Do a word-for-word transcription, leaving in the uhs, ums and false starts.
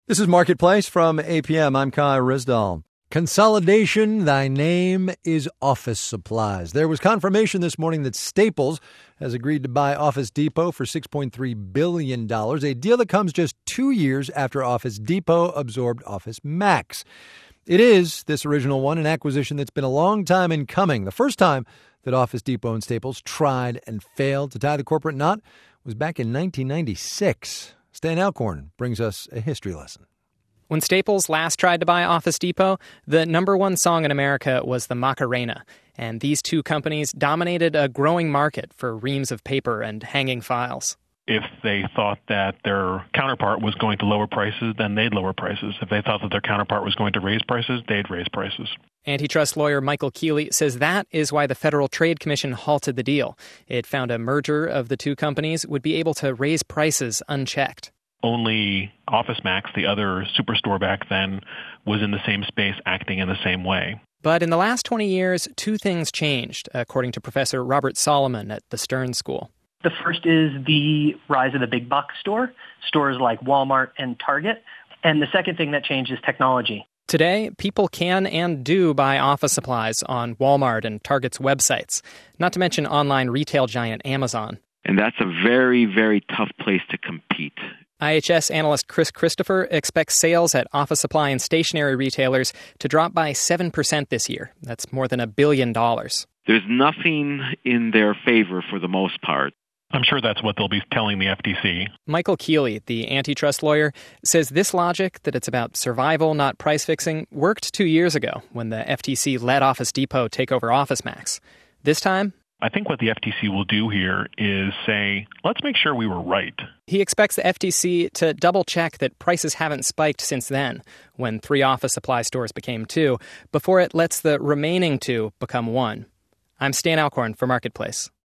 This is Marketplace from A P M. I'm Kai Risdall. Consolidation, thy name is Office Supplies. There was confirmation this morning that Staples has agreed to buy Office Depot for six point three billion dollars, a deal that comes just two years after Office Depot absorbed Office Max. It is, this original one, an acquisition that's been a long time in coming. The first time that Office Depot and Staples tried and failed to tie the corporate knot was back in nineteen ninety-six. Stan Alcorn brings us a history lesson. When Staples last tried to buy Office Depot, the number one song in America was the Macarena, and these two companies dominated a growing market for reams of paper and hanging files. If they thought that their counterpart was going to lower prices, then they'd lower prices. If they thought that their counterpart was going to raise prices, they'd raise prices. Antitrust lawyer Michael Keeley says that is why the Federal Trade Commission halted the deal. It found a merger of the two companies would be able to raise prices unchecked. Only OfficeMax, the other superstore back then, was in the same space acting in the same way. But in the last twenty years, two things changed, according to Professor Robert Solomon at the Stern School. The first is the rise of the big box store, stores like Walmart and Target. And the second thing that changed is technology. Today, people can and do buy office supplies on Walmart and Target's websites, not to mention online retail giant Amazon. And that's a very, very tough place to compete. I H S analyst Chris Christopher expects sales at office supply and stationery retailers to drop by seven percent this year. That's more than a billion dollars. There's nothing in their favor for the most part. I'm sure that's what they'll be telling the F T C. Michael Keeley, the antitrust lawyer, says this logic that it's about survival, not price fixing, worked two years ago when the F T C let Office Depot take over OfficeMax. This time, I think what the F T C will do here is say, let's make sure we were right. He expects the F T C to double-check that prices haven't spiked since then, when three office supply stores became two, before it lets the remaining two become one. I'm Stan Alcorn for Marketplace.